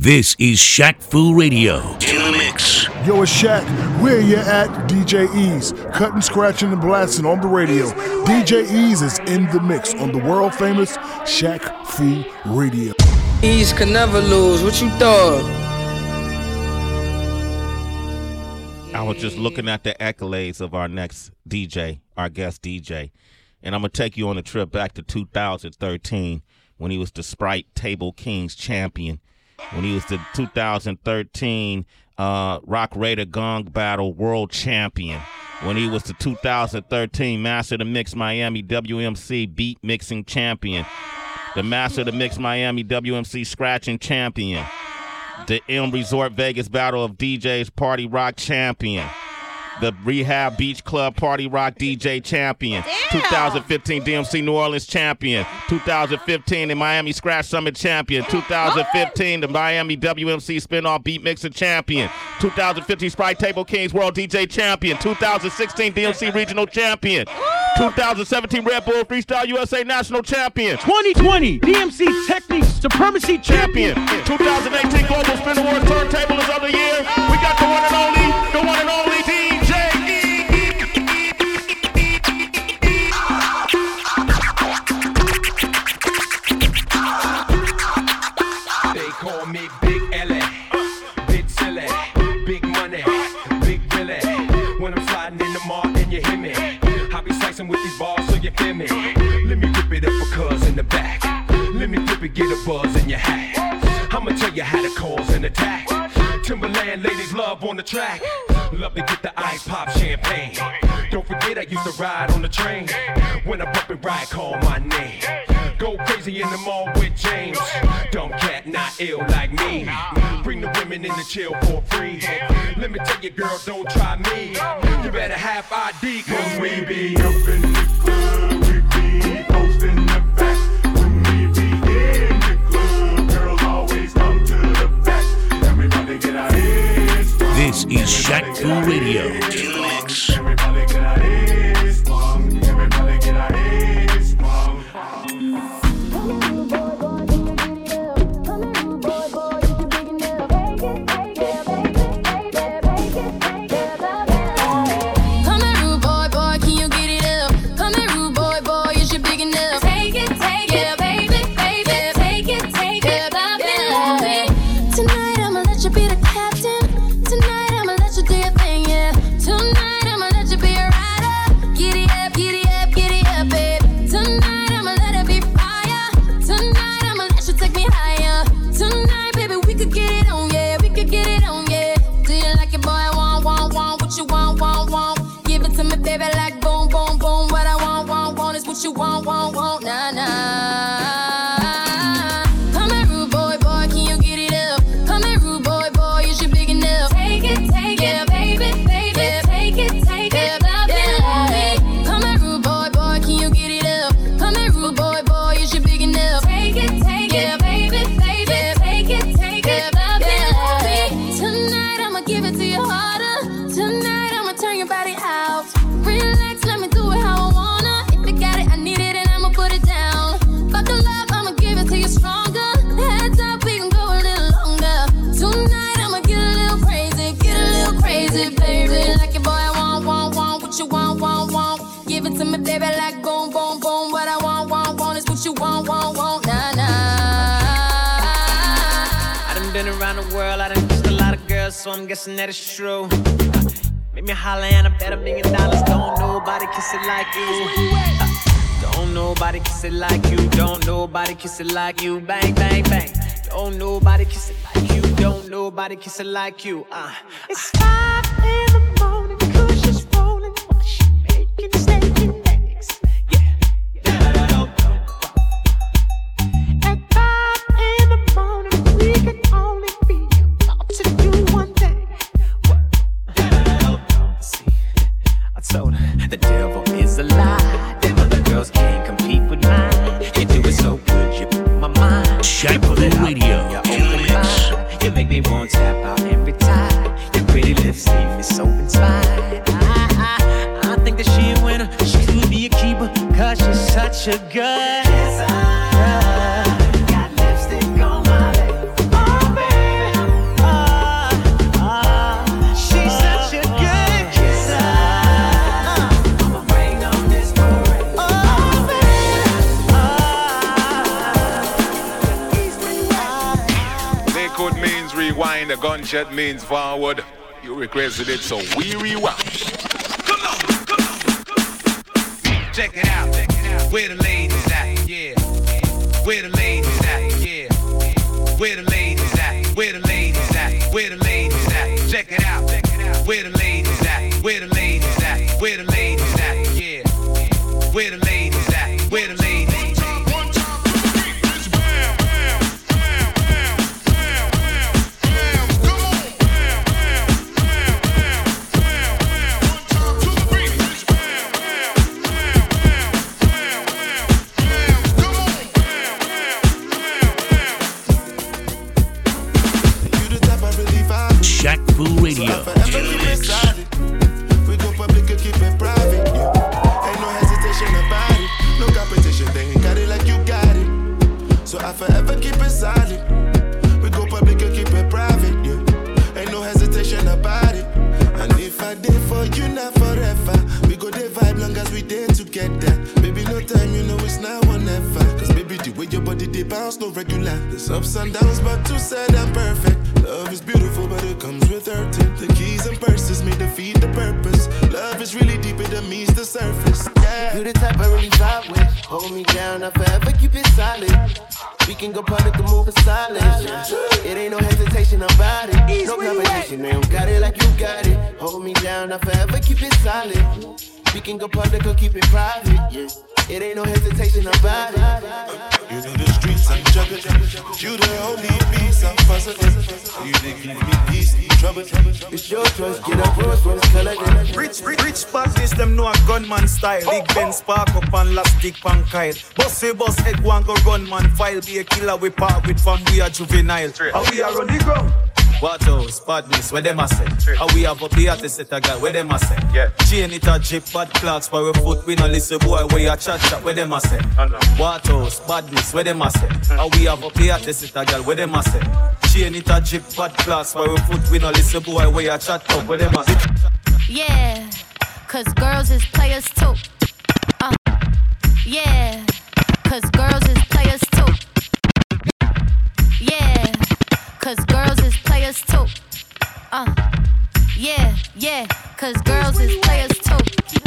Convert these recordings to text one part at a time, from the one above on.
This is Shaq Fu Radio. In the mix. Yo, it's Shaq. Where you at? DJ Ease. Cutting, scratching, and blasting on the radio. DJ Ease is in the mix on the world famous Shaq Fu Radio. Ease can never lose. What you thought? I was just looking at the accolades of our next DJ, our guest DJ. And I'm going to take you on a trip back to 2013 when he was the Sprite Table Kings champion. When he was the 2013 Rock Raider Gong Battle World Champion. When he was the 2013 Master of the Mix Miami WMC Beat Mixing Champion. The Master of the Mix Miami WMC Scratching Champion. The M Resort Vegas Battle of DJs Party Rock Champion. The Rehab Beach Club Party Rock DJ Champion. Damn. 2015 DMC New Orleans Champion. 2015 the Miami Scratch Summit Champion. 2015 the Miami WMC Spin-Off Beat Mixer Champion. 2015 Sprite Table Kings World DJ Champion. 2016 DMC Regional Champion. 2017 Red Bull Freestyle USA National Champion. 2020 DMC Techniques Supremacy Champion. 2018 Global Spin Awards Turntablers of the Year. We got the one and only DJ. They call me Big L.A., Big Silly, Big Money, Big Billy. When I'm sliding in the mall and you hear me, I be slicing with these balls so you feel me. Let me rip it up for cuz in the back. Let me flip it, get a buzz in your hat. I'ma tell you how to cause an attack. Timberland ladies love on the track. Love to get the ice pop champagne. Don't forget I used to ride on the train. When I bump and ride, call my name. Go crazy in the mall with James. Dumb cat, not ill like me. Bring the women in the chill for free. Let me tell you, girl, don't try me. You better have ID, cause we be up in the club. We be posting the back. When we be in the club, girls always come to the back. Everybody get our heads strong. This is Shaq Fu Radio. In the mix. Everybody get our heads strong. Everybody get our heads strong. You want, nah, nah. Come here, rude boy, can you get it up? Come here, rude boy, is you big enough? Take it, yeah, baby, yeah, take it, love it. Come here, rude boy, can you get it up? Come here, rude boy, is you big enough? Take it, yeah, baby, yeah, take it, love it. Tonight I'ma give it to you harder. Tonight I'ma turn your body out. Relax, let me do it how I wanna. I need it and I'ma put it down. Fuck the love, I'ma give it to you stronger. Heads up, we can go a little longer. Tonight I'ma get a little crazy, baby. Like your boy, I want, what you want. Give it to me, baby, like boom. What I want is what you want, nah, nah. I done been around the world, I done kissed a lot of girls, so I'm guessing that it's true. Make me holler and I bet $1 million. Don't nobody kiss it like you. Don't nobody kiss it like you. Don't nobody kiss it like you. Bang, bang, bang. Don't nobody kiss it like you. Don't nobody kiss it like you. It's 5 in the morning, cause she's rolling while she making steak and eggs. Yeah. At 5 in the morning, we can only be about to do one thing. What? See, I told her the devil is a lie. Them other girls can't compete with mine. You do it so good, you put my mind. Shaq Fu Radio. You make me want to tap out every time. Your pretty lips leave me so inspired. I think that she a winner. She could be a keeper, cause she's such a good kisser. Got lipstick on my lips. Oh, baby. record means rewind, a gunshot means forward. You requested it, so we rewind. Come on. Check it out. Where the ladies at? Yeah. Where the ladies at? Yeah. Where the ladies at? Where the ladies at? Where the ladies at? Check it out. Where the ladies at? Where the ladies at? Where the ladies at? Yeah. Where the ladies at? Where the ladies at? Shaq Fu Radio. We go public and keep it private. Yeah. Ain't no hesitation about it. No competition, they ain't got it like you got it. So I forever keep it solid. We go public and keep it private. Yeah. Ain't no hesitation about it. And if I did for you, not forever. We go there vibe long as we there together. Baby, no time, you know it's now or never. Cause baby, the way your body they bounce, no regular. There's ups and downs, but two said I'm perfect. Love is beautiful, but it comes with hurting. The keys and purses may defeat the purpose. Love is really deep, it meets the surface. Yeah. You the type I really vibe with. Hold me down, I forever keep it solid. We can go public and move in silence. Yeah. It ain't no hesitation about it. No competition, man. Got it like you got it. Hold me down, I forever keep it solid. We can go public or keep it private. Yeah. It ain't no hesitation about it. You know the streets, I'm juggling. You the only piece I'm fussing. You the give me peace, trouble. It's your choice, get up, Rolls Royce, color. Rich badness, them know a gunman style. Big Ben spark up and last stick pan Kyle. Boss head one go gunman file. Be a killer we part with from we are juvenile. And we are on the ground. What else? Badness, where them a say? How we have up the artist set a guy, where them a say? Yeah. Chain it a jip, bad clocks for a foot. We no listen boy, where you chat, where them a say? What else? Badness, where them a say? How we have up the artist set a guy, where them a say? Chain it a jip, bad clocks for a foot. We no listen boy, where you chat, where them a say? Yeah, cause girls is players too. Yeah, cause girls is players too. Yeah, cause girls is players too. Yeah, cause girls is players too.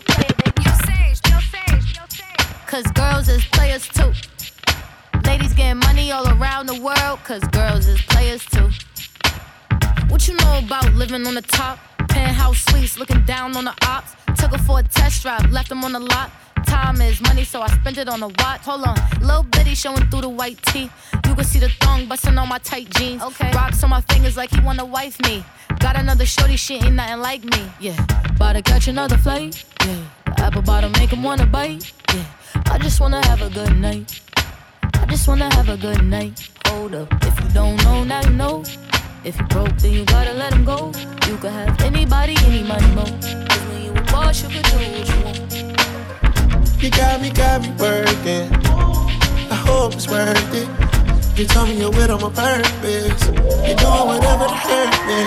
Cause girls is players too. Ladies getting money all around the world, cause girls is players too. What you know about living on the top? Penthouse suites, looking down on the ops. Took her for a test drive, left them on the lot. Time is money, so I spent it on a watch. Hold on, little bitty showing through the white tee. You can see the thong busting on my tight jeans. Okay. Rocks on my fingers like he wanna wife me. Got another shorty, she ain't nothing like me. Yeah, about to catch another flight. Yeah, the apple bottom make him wanna bite. Yeah, I just wanna have a good night. I just wanna have a good night. Hold up, if you don't know, now you know. If you broke, then you gotta let him go. You could have anybody, any money, more. Cause when you a boss, you could do what you want. You got me working. I hope it's worth it. You told me you're with on my purpose. You're doing whatever to hurt me.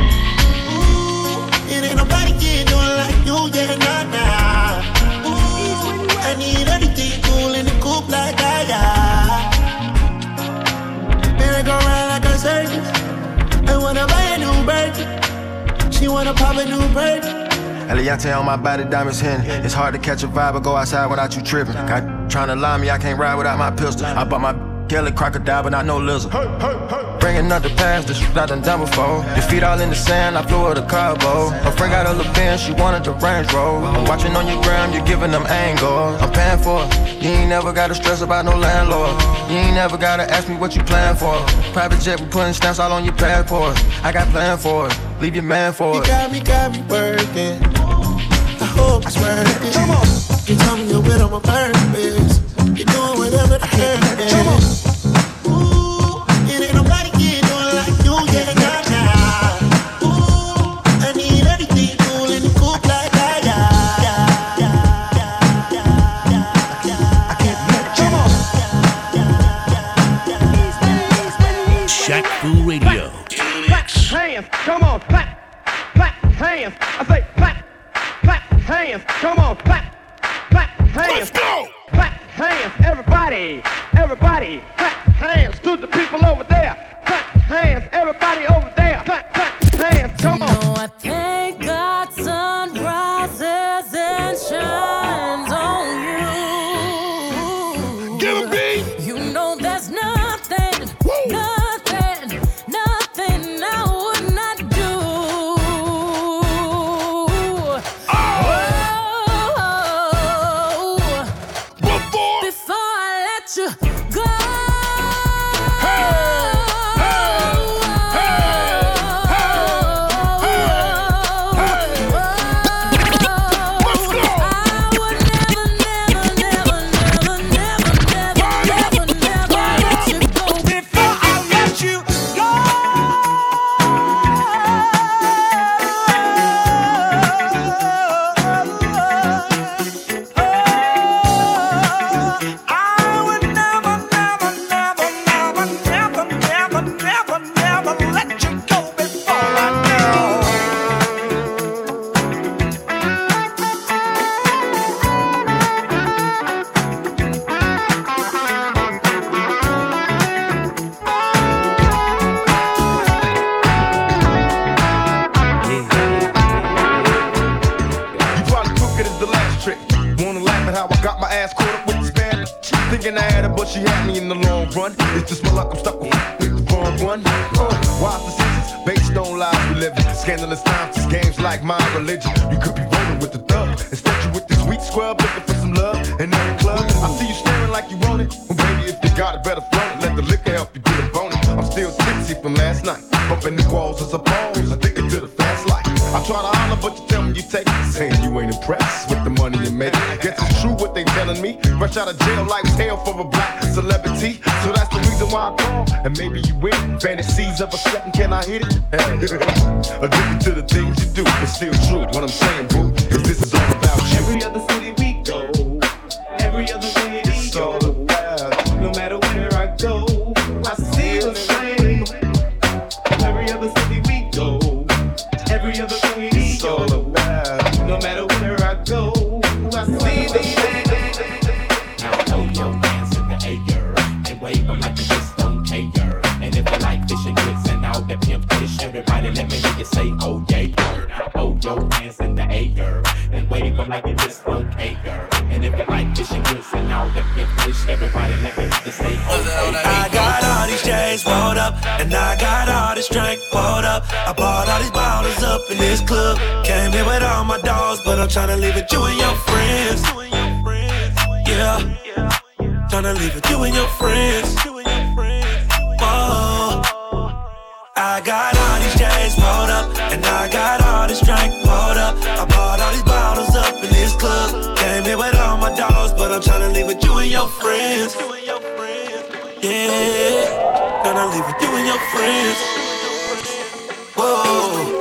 Ooh, it ain't nobody can do it like you, yeah, nah. Ooh, I need everything cool in the coupe like I got. Merry go round like a circus. I wanna buy a new bird. She wanna pop a new bird. Eliante on my body, diamonds hitting. It's hard to catch a vibe or go outside without you tripping. God tryna lie me, I can't ride without my pistol. I bought my Kelly crocodile, but not no lizard. Bringing up the past, this shit I done done before. Your feet all in the sand, I flew her to Cabo. Her friend got a little Benz, she wanted the Range Rover. I'm watching on your gram, you're giving them angles. I'm paying for it. You ain't never gotta stress about no landlord. You ain't never gotta ask me what you plan for. Private jet, we putting stamps all on your passport. I got plan for it, leave your man for it. You got me working. I hope it's worth it. Come on. You tell me you're with on my purpose. You're doing whatever the hurt is. Ooh, it ain't nobody can do it like you, yeah, nah. Ooh, I need everything cool in the coupe like I got. I can't Come on. Shaq Fu Radio. Clap hands, come on, clap hands. I say clap hands, come on, clap hands. Let's go! Clap hands, everybody, clap hands to the people over there. Clap hands, she had me in the long run. It's just my luck, I'm stuck with the wrong one. Wise decisions based on lies we live in. Scandalous times, these games like my religion. You could be rolling with the thug. Instead you with this weak scrub looking for some love in every club. I see you staring like you want it. Well, baby, if you got it, better float it. Let the liquor help you get a bonus. I'm still tipsy from last night. Bumping the walls as a pose. Addicted to the fast life. I try to holler, but you tell me you take it. Saying you ain't impressed with the money you make. Guess it's true what they telling me. Fresh out of jail, life's hell for a black celebrity. So that's the reason why I call. And maybe you win. Fantasies of a second, can I hit it? Addicted to the things you do. It's still true. What I'm saying, boo, is this is all about you. Every other city we go. Every other city we go. No matter where I go, I see the same. Every other city we go. Every other city we go. No matter where I go, I see the same. Now throw your hands in the air and wave them like you just don't care. And if you like fish and grits and all that pimp fish, everybody let me hear you say, oh yeah. Throw your hands in the air and wave them like you just don't care. And if you like fish and grits and all that pimp fish, everybody let me hear you say, oh yeah. I got all these chains rolled up, and I got all this drink poured up. I bought all these bottles up in this club. Came here with all my dogs, but I'm tryna leave with you and your friends. Yeah, tryna leave with you and your friends. Whoa. I got all these chains rolled up, and I got all this drink poured up. I bought all these bottles up in this club. Came here with all my dogs, but I'm tryna leave with you and your friends. Yeah, gonna leave with you and your friends. Whoa.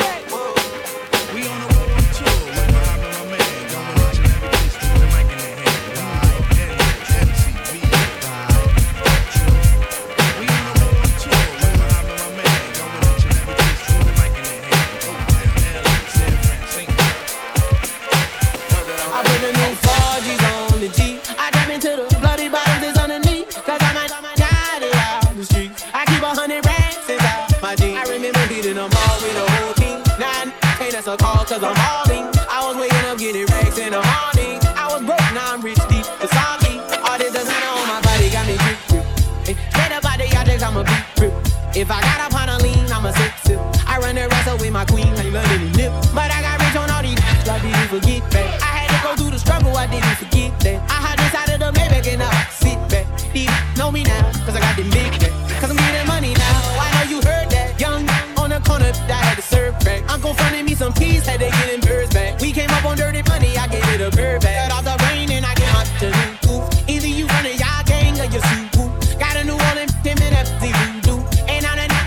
Cause I'm hauling. I was waking up getting racks in the morning. I was broke, now I'm rich deep. The soggy. All this designer on my body got me grip, grip. Hey, straight up out the yard, I'm a beat grip. If I got up on a lean, I'm a sip. I run the wrestle with my queen, I love any nip. But I got rich on all these, I didn't forget that. I had to go through the struggle, I didn't forget that. I had decided to Maybach and I sit back. These know me now, cause I got them big back. Cause I'm getting money now, I know you heard that. Young on the corner, I had to serve back. Uncle fronted me some peas, had to get in birds back. We came up on dirty money, I gave it a bird back. Cut off the rain and I get my afternoon goof. Either you run a y'all gang or you sue woo. Got a New Orleans, 10 minutes, voodoo. And I'm a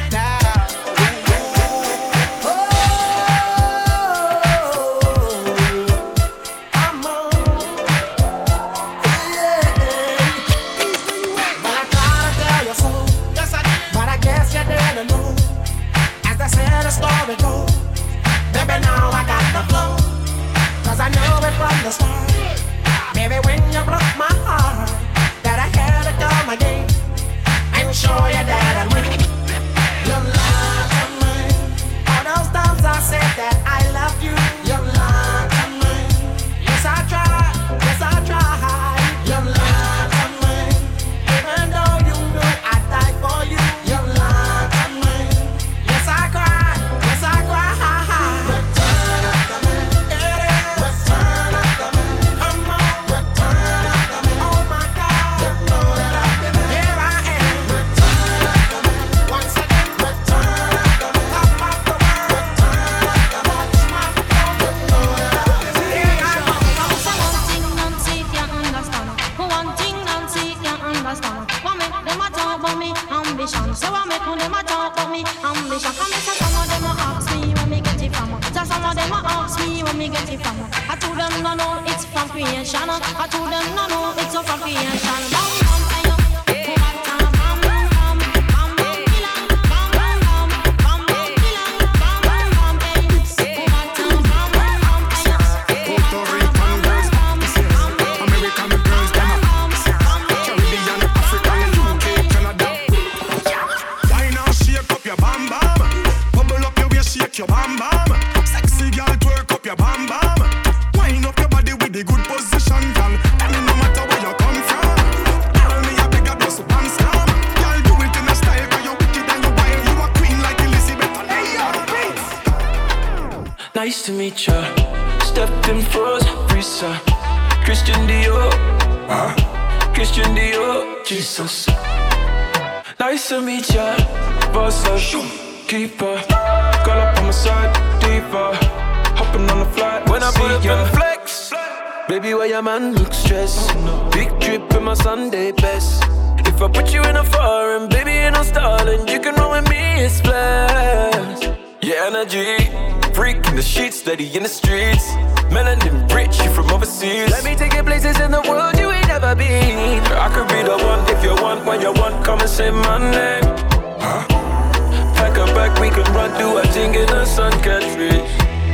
story go. Baby, now I got the flow. Cause I know it from the start. Baby, when you broke my heart, that I had to come again and show you that I win. You lied to me. All those times I said that I love you. You lied to me. Yes, I tried. Yes, I tried. You lied to me. Even though you knew I'd die for you. You lied to me. Yes, I cried. So I make them a talk about me ambition. Come here, so some of them a ask me where me get it from. So some of them a ask me where me get it from. I told them no, no, it's from creation. I told them no, no, it's from creation. Your bam bam, sexy girl, twerk up your bam bam. Wind up your body with the good position, girl. And no matter where you come from, tell me a bigger dust Nice to meet ya. Stepped in froze, Risa. Christian Dior. Christian Dior. Jesus. Nice to meet ya. Boss up, keeper. Girl up on my side, deeper. Hopping on the flight when I put up in flex. Baby, why your man look stressed? Big drip in my Sunday best. If I put you in a foreign, baby, ain't no stalling. You can roll with me, it's blessed. Yeah, energy, freak in the sheets, steady in the streets. Melanin rich, you from overseas. Let me take you places in the world you ain't never been. I could be the one if you want, when you want, come and say my name. Pack a bag, we can run, do a thing in the sun, catch reach.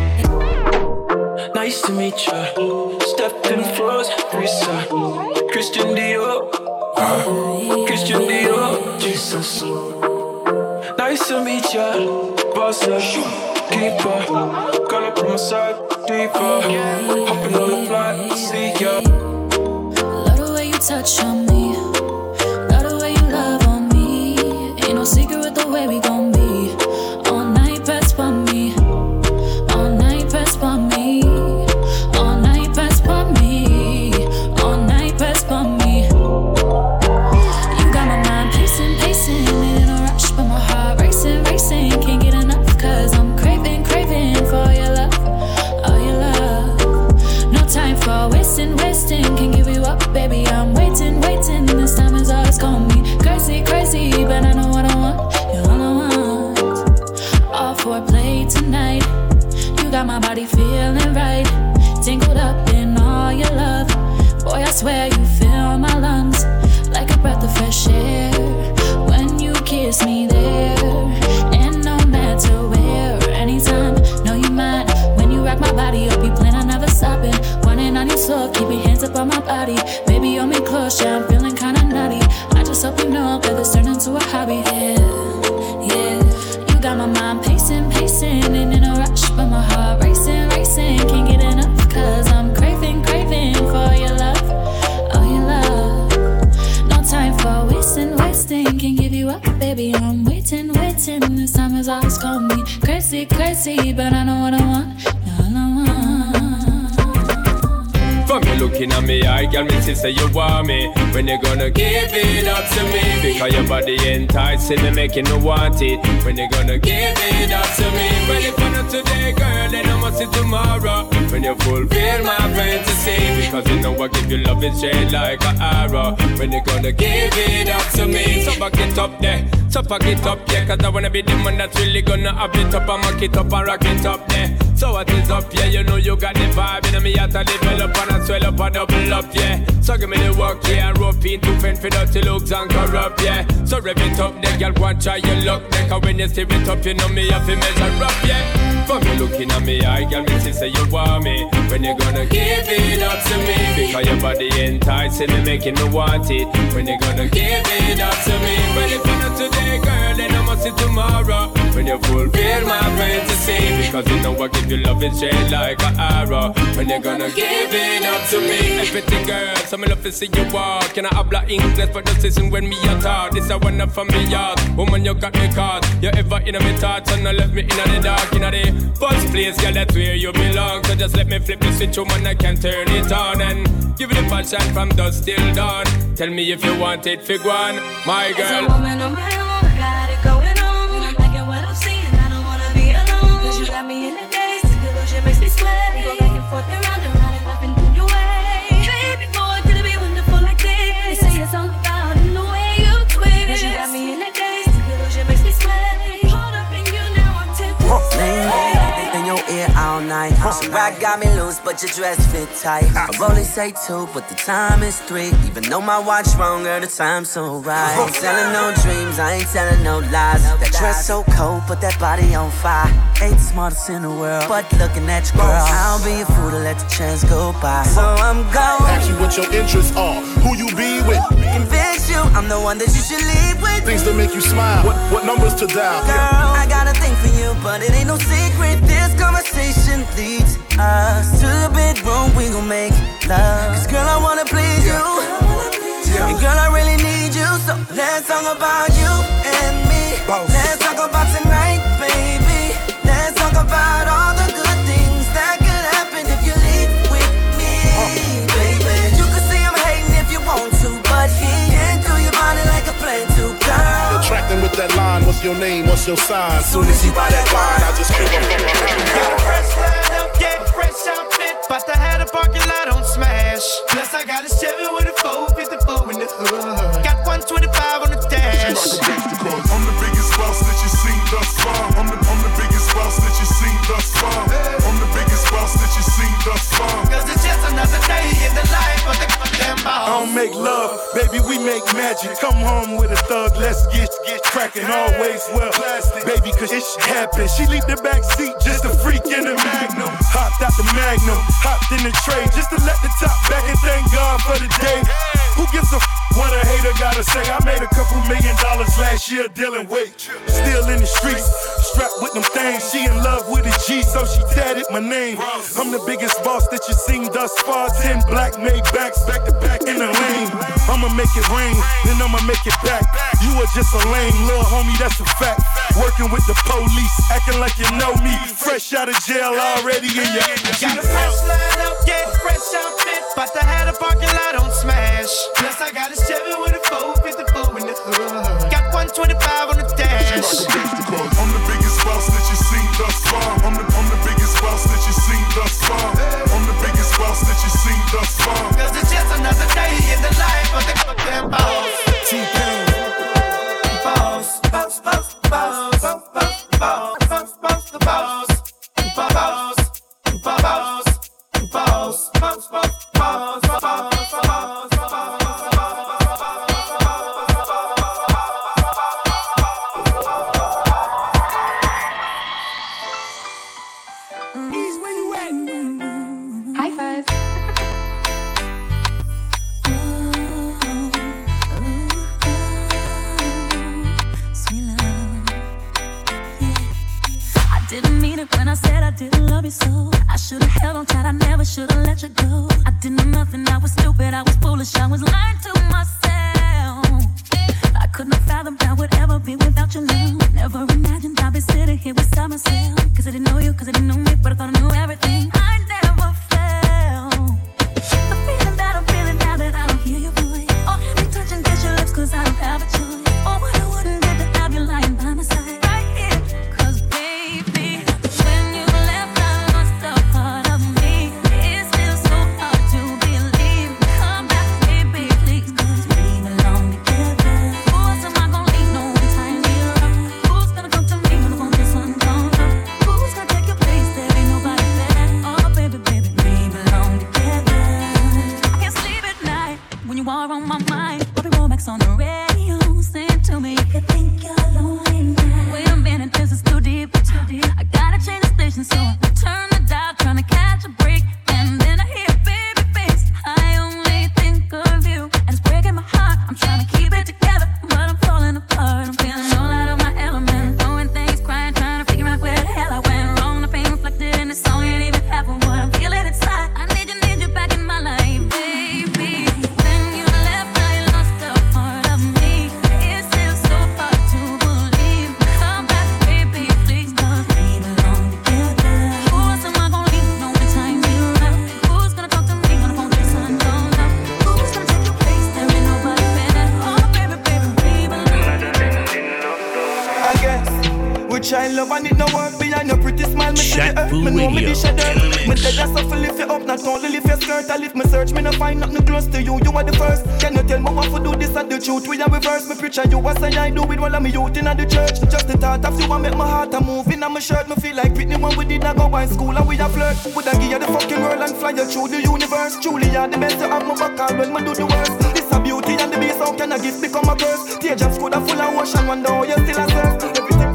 Nice to meet ya. Stepped in froze, Risa. Christian Dior. Christian Dior. Jesus. Nice to meet ya. Boss up, keeper. Girl up on my side, deeper. Hopping on the flight, see ya. Love the way you touch on me. Love the way you love on me. Ain't no secret with the way we gon' be. All night, press for me. All night, press for me. All night, press for me. All night, press for me. You got my mind pacing, pacing. Ain't in a rush, but my heart racing, racing. Can't get enough, cause I'm craving, craving for your love. Oh, your love. No time for wasting, wasting. Can't give you up, baby, I'm waiting, waiting. This time is always gonna be crazy, crazy. But I know what I want, you're all I want. All for play tonight. You got my body feeling right. Tangled up in all your love. Boy, I swear you fill my lungs like a breath of fresh air. When you kiss me there. And no matter where, anytime, know you mine. When you rock my body, you'll be playing, I'm never stopping. Running on your soul, keep your hands up on my body. Baby, hold me close, yeah, I'm feeling kinda nutty. I just hope you know that this turned into a hobby. Yeah, yeah. You got my mind pacing, pacing. Ain't in a rush, but my heart racing, racing. Can't get enough, cause I'm craving, craving for your love. Oh, your love. No time for wasting, wasting. Can't give you up, baby, I'm waiting, waiting. This time is always gonna be crazy, crazy. But I know what I want, you're all I want. From you looking at me, I got me to say you want me. When you gonna give it up to me? Because your body enticing me, making me want it. When you gonna give it up to me? Well, if not today, girl, then I must see tomorrow. When you fulfill my fantasy. Because you know I give you love it straight like an arrow. When you gonna give it up to me? So back it up there, so pack it up, yeah. Cause I wanna be the man that's really gonna have it up and mock it up and rock it up there. So what is up, yeah, you know you got the vibe. And me at a develop and I swell up and double up, yeah. So give me the work, yeah, and rope in to fend for dirty looks and corrupt, yeah. So rev it up, there, girl, go and try your luck, there. Cause when you steer it up, you know me have to measure up, yeah. From you looking at me, I got me to say you want me. When you gonna give it up to me? Because your body enticing me, making me want it. When you gonna give it up to me? Well, if not today, girl, then I must see tomorrow. When you fulfill my fantasy. Because you know I give you love it straight like an arrow. When you gonna give it up to me? Everything, girl, so me love to see you walk. Can I habla English for the season when me a talk? This a one up from me yard. Woman, you got me caught. You ever in my thoughts and I left me in the dark, in the first place, girl, that's where you belong. So just let me flip the switch, woman, I can turn it on. And give it a passion from dusk till dawn. Tell me if you want it, fig one, my girl. As a woman on my own, I got it going on. I'm liking what I'm seeing, I don't wanna be alone. Cause you got me in the days, the delusion makes me sweat. We go back and forth and round and laughing through your way. Baby boy, could it be wonderful like this? They say it's all about in the way you twist. Cause you got me in the days, the delusion makes me sweat. Hold up in you now, I'm tempted. In your ear all night. So ride got me loose, but your dress fit tight. I only say 2, but the time is 3. Even though my watch wrong, girl, the time's so right. I ain't telling no dreams, I ain't telling no lies. That dress so cold, but that body on fire. Ain't the smartest in the world, but looking at you, girl, I'll be a fool to let the chance go by. So I'm going. Ask you what your interests are, who you be with. Convince you I'm the one that you should leave with. Things that make you smile, what numbers to dial. Girl, I got a thing for you, but it ain't no secret. This conversation leads us to the bedroom, we gon' make love. Cause girl, I wanna please you. And girl, I really need you. So let's talk about you and me. Let's talk about tonight, baby. Let's talk about all the good things your name, what's your sign? Soon as she buy that wine, I just scream up from my Got a fresh line up, yeah, fresh outfit. But I had a parking lot on smash. Plus I got a Chevy with a 454 in the hood. Got 125 on the dash. I'm the biggest boss that you've seen thus far. I'm the biggest boss that you've seen thus far. I'm the biggest boss that you've seen thus far. Cause it's just another day in the life of the goddamn boss. I don't make love, baby, we make magic. Come home with a thug, let's get cracking. Always well, baby, cause it should happen. She leave the back seat, just a freak in the Magnum. Hopped out the Magnum, hopped in the tray, just to let the top back and thank God for the day. Who gives a what a hater gotta say? I made a couple $1 million last year dealing weight. Still in the streets, strapped with them things. She in love with a G, so she tatted my name. I'm the biggest boss that you've seen thus far. 10 black made backs back to back in the lane. I'ma make it rain, then I'ma make it back. You are just a lame little homie, that's a fact. Working with the police, acting like you know me. Fresh out of jail already in your Got a fresh line up, yeah, fresh outfit. But I had a parking lot on smash. Plus I got a Chevy with a 454 in the hood. Got 125 on the dash. I'm the biggest boss that you've seen thus far. I'm the biggest boss that you've seen thus far. I'm the biggest boss that you've seen thus far. Cause it's just another day in the life of the goddamn boss. T-Pain. Boss, boss, boss, boss, boss, boss, boss, boss, boss, the boss, boss, boss, boss, boss, boss, boss, boss. High five. Sweet love. Yeah. I didn't mean it when I said I didn't love you so. I should've held on tight, I never should've let you go. I didn't know nothing, I was stupid, I was foolish, I was lying to myself. I couldn't have fathomed I would ever be without your love. Never imagined I'd be sitting here beside myself. Cause I didn't know you, cause I didn't know me, but I thought I knew everything. I never felt the feeling that I'm feeling now that I don't hear your voice. Or have me touch and kiss your lips cause I don't have a choice. Or what I wouldn't do to have you lying by my side right here. Cause baby, when you left I lost a part of me. It's still so hard to believe. Come back baby please, cause we belong together. Who else am I gonna leave no one time here? Who's gonna come to me when the phone just comes up? Who's gonna take your place? There ain't nobody better. Oh baby, baby, we belong together. I can't sleep at night when you are on my mind. Bobby Womack's on the radio, saying to me, you think you're lonely now. Wait a minute, this is too deep. I gotta change the station, so I turn the dial, trying to catch a break. And then I hear baby face. I only think of you, and it's breaking my heart. I'm trying to keep it together, but I'm falling apart. I'm feeling all out of my element, throwing things, crying, trying to figure out where the hell I went wrong. The pain reflected in the song ain't even half of what I'm feeling inside. I need you back in my life, baby. When you left, I lost a part of me. It's still so hard to believe. Come back, baby, please, cause we belong together. Who else am I gonna leave? No one time you around. Who's gonna talk to me when the phone just comes up? Who's gonna take your place? There ain't nobody better. Oh, baby, baby, we belong together. I guess with child love and it no work behind your pretty smile. Me see Shaq the earth, Fu me know me Radio. dish a dirt. Me dead as a lift you up, not only lift your skirt. I lift my search, me no find nothing close to you. You are the first. Can you tell me what to do this and the truth? We are reverse. Me picture you as I do with all of me youth in the church. Just the thought of you and make my heart a move in my shirt. Me feel like Britney when we did not go by school and we a flirt. Would I give you the fucking world and fly you through the universe? Truly you're the best. You have my back all when me do the worst. This a beauty and the beast. How can a gift become a curse? Teardrops could have full of ocean. Wonder how you still a surf. Everything.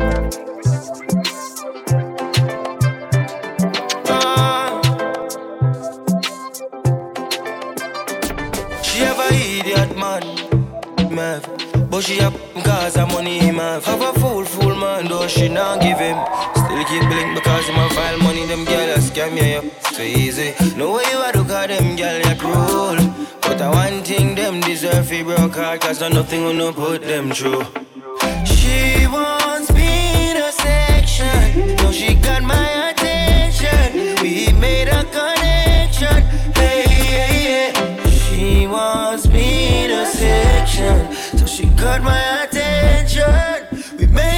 She have a idiot man, Mav. But she have cause of money, Mav. Have a fool man, though she not give him. Still keep blink because him a file money. Them girl a scam you, so easy. No way you a do cause them girl you cruel. But I one thing them deserve fi broke heart, cause no nothing gonna put them through. She wants me in a section, so she got my attention. We made a connection, hey, hey, hey. She wants me in a section, so she got my attention. We made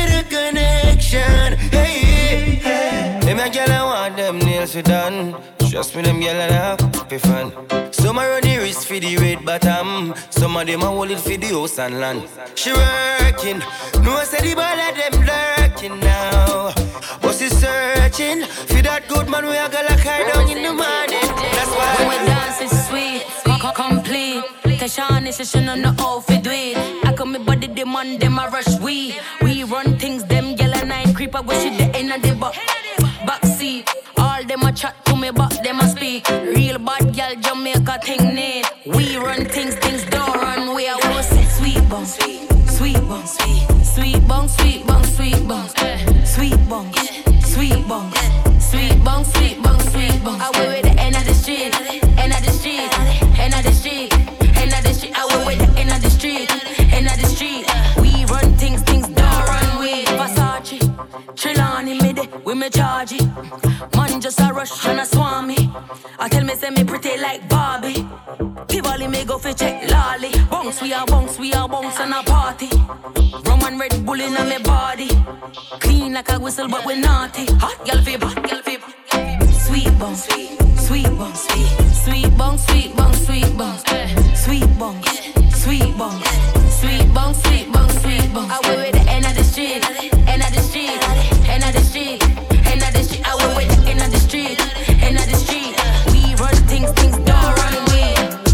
want them nails we done. Trust me, them yellow happy fan. Some are on the wrist for the red bottom. Some of them are hold it for the house and land. She working, no I say the ball of them lurking now. But she searching for that good man we are gonna carry down in the morning. That's why when we dance it's sweet, complete. Tashani session on the outfit do it. I come me body demand them a rush we run things them yellow nine creep I wish it the end of the back seat. All them a chat to me but them a speak. Real bad girl Jamaica thing need. We run things don't run. We are always say sweet bong, sweet bong, sweet bong, sweet bong, sweet bong, sweet bong, sweet bong, sweet bong, sweet bong, sweet bong. I wait with the end of the street, end of the street, end of the street, end of the street. I wait with the end of the street, end of the street. We run things don't run. We Versace, Trelawney me de, we me charge it. Man just a rush and a swarm me. I tell me say me pretty like Barbie. Tivoli me go fi check lolly. Bounce we a bounce and a party. Rum and Red Bull in a me body. Clean like a whistle but we naughty. Hot girl fi back. Sweet bong, sweet bong, sweet bong, sweet bong, sweet bong, sweet bong, sweet bong, sweet bong, sweet bong, sweet bong. I wait with the end of the street, end of the street, end of the street, end of the street. I wait with the end of the street, end of the street. We run things don't run away.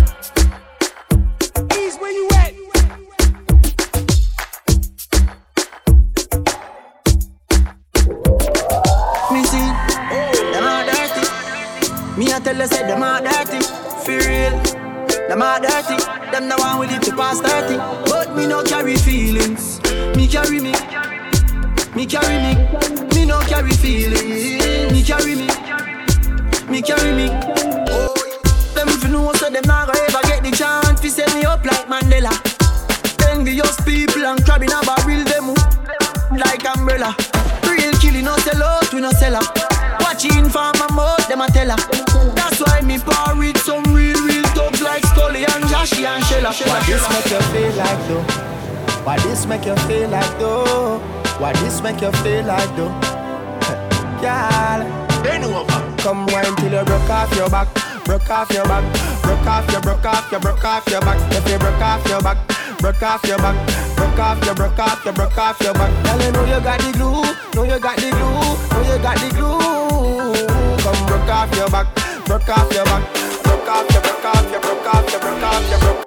Ease where you at? Me see, them are dirty. Me a tell you say them are dirty. For real, them are dirty. Them the one with it to pass 30. But me no carry feelings. Me carry me. Me carry me. Me no carry feelings. Me carry me. Me carry me. Oh, them if you know so them not gonna ever get the chance to set me up like Mandela. Envious people and crab in a barrel them like umbrella. Real killing no sell out, we no sell her. Watching for my mouth, them a tell her. That's why me par with some real thugs like Scully and Joshy and Shella. Why this make you feel like though? Why this make you feel like though? Why this make you feel like though? Girl, bend over. Come wine till you broke off your back. Broke off your back. Broke off your back. If you broke off your back. Broke off your back, broke off your back. Girl, you know you got the glue, know you got the glue. Come broke off your back, broke off your back, broke off your back.